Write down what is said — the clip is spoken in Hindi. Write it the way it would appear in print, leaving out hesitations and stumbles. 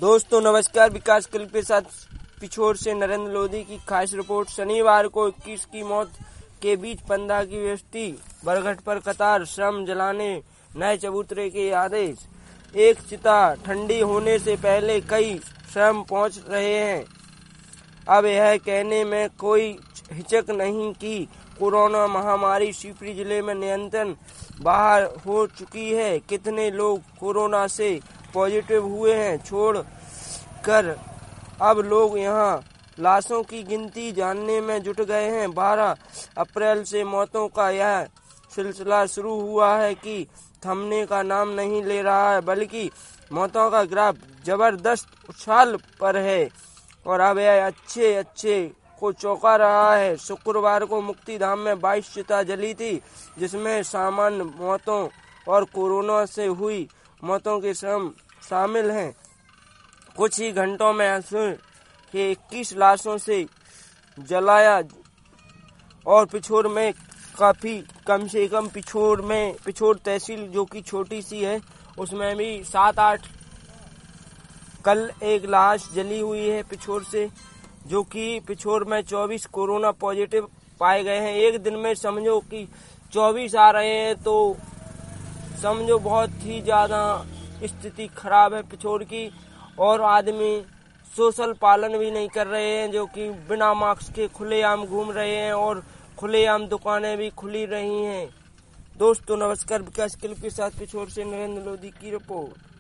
दोस्तों नमस्कार। विकास क्लिप के साथ पिछोर से नरेंद्र लोधी की खास रिपोर्ट। शनिवार को 21 की मौत के बीच 15 की बेइज्जती, बरगद पर कतार, श्रम जलाने नए चबूतरे के आदेश। एक चिता ठंडी होने से पहले कई श्रम पहुंच रहे हैं। अब यह कहने में कोई हिचक नहीं कि कोरोना महामारी शिवपुरी जिले में नियंत्रण बाहर हो चुकी है। कितने लोग कोरोना से पॉजिटिव हुए हैं छोड़ कर अब लोग यहां लाशों की गिनती जानने में जुट गए हैं। 12 अप्रैल से मौतों का यह सिलसिला शुरू हुआ है कि थमने का नाम नहीं ले रहा है, बल्कि मौतों का ग्राफ जबरदस्त उछाल पर है और अब यह अच्छे को चौंका रहा है। शुक्रवार को मुक्तिधाम में 22 चिता जली थी, जिसमें सामान्य मौतों और कोरोना से हुई मौतों के श्रम शामिल हैं। कुछ ही घंटों में असुर के 21 लाशों से जलाया और पिछोर में काफी कम से कम पिछोर तहसील जो कि छोटी सी है उसमें भी 7-8 कल एक लाश जली हुई है पिछोर से, जो कि पिछोर में 24 कोरोना पॉजिटिव पाए गए हैं। एक दिन में समझो कि 24 आ रहे हैं तो समझो बहुत ही ज्यादा स्थिति खराब है पिछोर की। और आदमी सोशल पालन भी नहीं कर रहे हैं, जो कि बिना मास्क के खुलेआम घूम रहे हैं और खुलेआम दुकानें भी खुली रही हैं। दोस्तों नमस्कार। विकास क्लिप के साथ पिछोर से नरेंद्र लोधी की रिपोर्ट।